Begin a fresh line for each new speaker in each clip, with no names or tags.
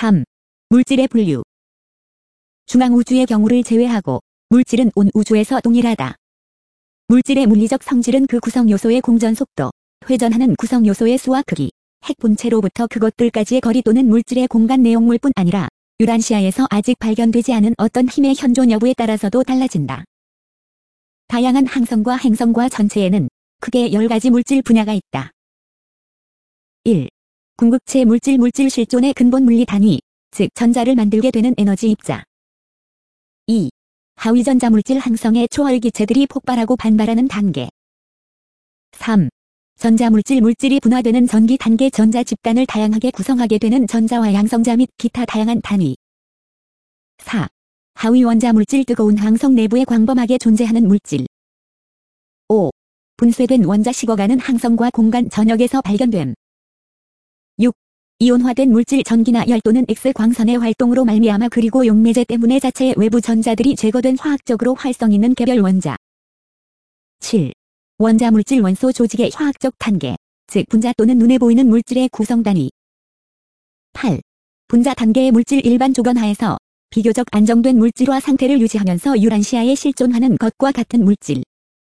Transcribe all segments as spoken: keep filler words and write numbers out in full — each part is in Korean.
삼. 물질의 분류. 중앙우주의 경우를 제외하고 물질은 온 우주에서 동일하다. 물질의 물리적 성질은 그 구성요소의 공전 속도, 회전하는 구성요소의 수와 크기, 핵 본체로부터 그것들까지의 거리 또는 물질의 공간 내용물뿐 아니라 유란시아에서 아직 발견되지 않은 어떤 힘의 현존 여부에 따라서도 달라진다. 다양한 항성과 행성과 전체에는 크게 열 가지 물질 분야가 있다. 일. 궁극체 물질 물질 실존의 근본 물리 단위, 즉 전자를 만들게 되는 에너지 입자. 이. 하위전자 물질 항성의 초월기체들이 폭발하고 반발하는 단계. 삼. 전자물질 물질이 분화되는 전기 단계 전자 집단을 다양하게 구성하게 되는 전자화 양성자 및 기타 다양한 단위. 사. 하위 원자 물질 뜨거운 항성 내부에 광범하게 존재하는 물질. 오. 분쇄된 원자 식어가는 항성과 공간 전역에서 발견됨. 육. 이온화된 물질 전기나 열 또는 X광선의 활동으로 말미암아 그리고 용매제 때문에 자체의 외부 전자들이 제거된 화학적으로 활성 있는 개별 원자. 칠. 원자 물질 원소 조직의 화학적 단계, 즉 분자 또는 눈에 보이는 물질의 구성 단위. 팔. 분자 단계의 물질 일반 조건하에서 비교적 안정된 물질화 상태를 유지하면서 유란시아에 실존하는 것과 같은 물질.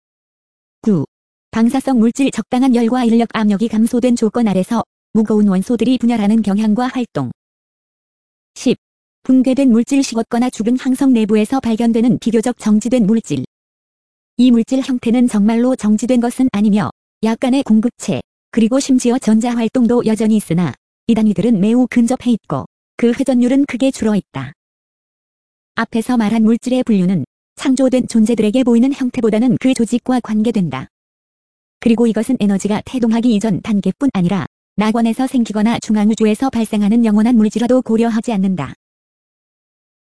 구. 방사성 물질 적당한 열과 인력 압력이 감소된 조건 아래서 무거운 원소들이 분열하는 경향과 활동. 십. 붕괴된 물질 식었거나 죽은 항성 내부에서 발견되는 비교적 정지된 물질. 이 물질 형태는 정말로 정지된 것은 아니며 약간의 궁극체, 그리고 심지어 전자 활동도 여전히 있으나 이 단위들은 매우 근접해 있고 그 회전율은 크게 줄어있다. 앞에서 말한 물질의 분류는 창조된 존재들에게 보이는 형태보다는 그 조직과 관계된다. 그리고 이것은 에너지가 태동하기 이전 단계뿐 아니라 낙원에서 생기거나 중앙우주에서 발생하는 영원한 물질화도 고려하지 않는다.